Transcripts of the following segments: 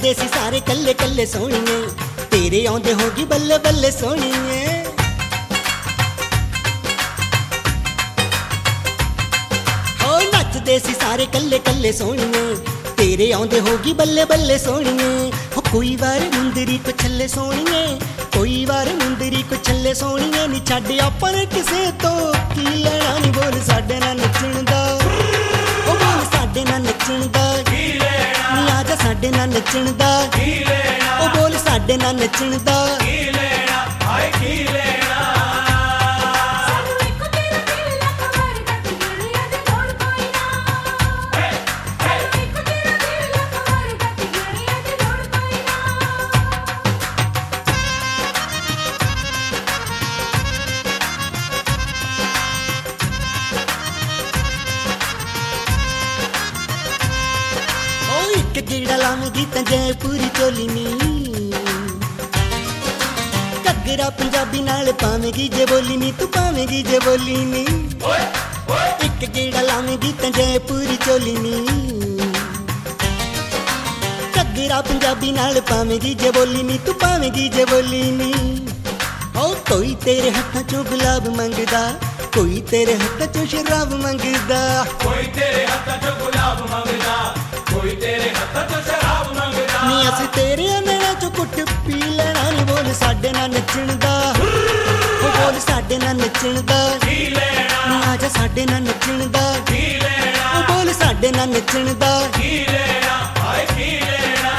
नचदे सी सारे कल्ले कल्ले सोहणीए, तेरे आउंदे होगी बल्ले बल्ले सोहणीए। हो नचदे सी सारे कल्ले कल्ले सोहणीए, तेरे आउंदे होगी बल्ले बल्ले सोहणीए। हो कोई वार मुंदरी को छल्ले सोहणीए, कोई वार मुंदरी को छल्ले सोहणीए। नी छड्ड अपने किसे तो की लेना, नी बोल साडे नाल नचण दा, ओ बोल साडे नाल नचण दा की लेना। नी आजा साडे नाल नचण दा की लेना, ओ बोल साडे नाल नचण दा की लेना, हाय की लेना। गेड़ा लावेगी तां जयपुरी चोली नी, घग्गरा पंजाबी नाल पावेगी जे बोली नी, तू पावेगी जे बोली नी। एक गेड़ा लावेगी तां जयपुरी चोली नी, घग्गरा पंजाबी नाल पावेगी जे बोली नी, तू पावेगी जे बोली नी। ओ कोई तेरे हत्थां चों गुलाब मंगदा, कोई तेरे हत्थां चों शराब मंगदा, कोई तेरे हत्थां चों गुलाब मंगदा, कोई तेरे हत्थां चों शराब मंगदा। नी असीं तेरे नैणां चों कुट पी लेना, नी बोल साडे नाल नचण दा, ओ बोल साडे नाल नचण दा की लेना। नी आजा साडे नाल नचण दा की लेना, ओ बोल साडे नाल नचण दा की लेना, हाय की लेना।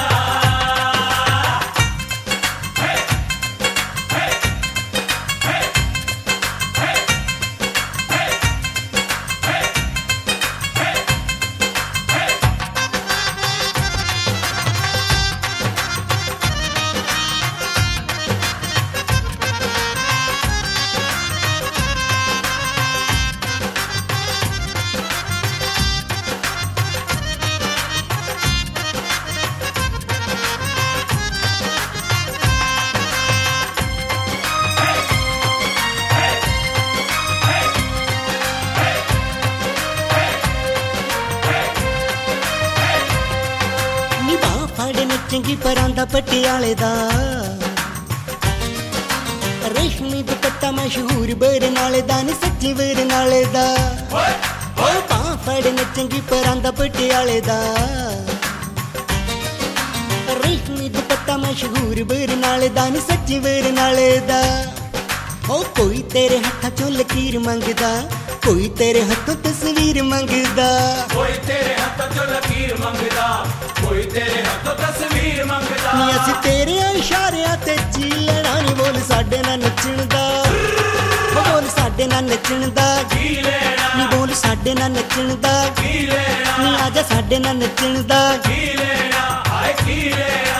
चंगी परांदा पटियाले दा, रेशमी दुपट्टा मशहूर बरनाले दा, नी सच्ची बरनाले दा। ओ पां फड़ने चंगी परांदा पटियाले दा, रेशमी दुपट्टा मशहूर बरनाले दा, नी सच्ची बरनाले दा। ओ कोई तेरे हत्थां चों लकीर मंगदा, कोई तेरे हत्थों तस्वीर मंगदा, कोई तेरे हत्थां चों लकीर मंगदा, कोई तेरे हत्थों तस्वीर मंगदा। नी असीं तेरे इशारियां ते जी लेना, नी बोल साडे नाल नचण दा, ओ बोल साडे नाल नचण दा की लेना। नी बोल साडे नाल नचण दा की लेना, नी आजा साडे नाल नचण दा की लेना, हाय की लेना।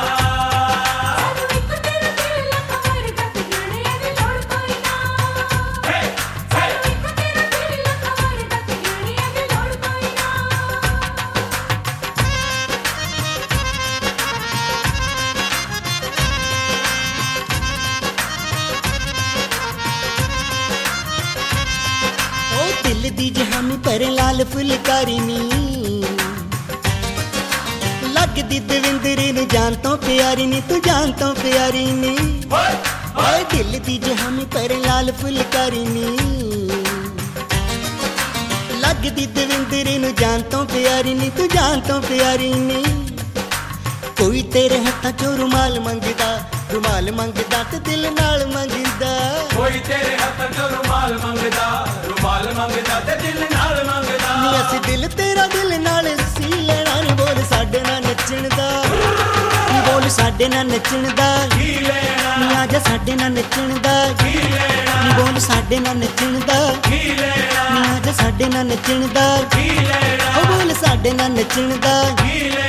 दिल दी जहानी पर लाल फुलकारी नी, लगदी दविंदरी नूं जान तो प्यारी नी, तू जान तो प्यारी नी। ओए दिल दी जहानी पर लाल फुलकारी नी, लगदी दविंदरी नूं जान तो प्यारी नी, तू जान तो प्यारी नी। कोई तेरे हत्थां चों रुमाल मंगदा, रुमाल मंगदा ते दिल नाल मंगदा, कोई तेरे हत्थां चों रुमाल मंगदा, रुमाल मंगदा ते दिल नाल मंगदा। नी असीं दिल तेरा दिल नाल सी लेना, नी बोल साडे नाल नचण दा, नी बोल साडे नाल नचण दा की लेना, नी आजा साडे नाल नचण दा की लेना, नी बोल साडे नाल नचण दा की लेना, नी आजा साडे नाल नचण दा की लेना, ओ बोल साडे नाल नचण दा की लेना।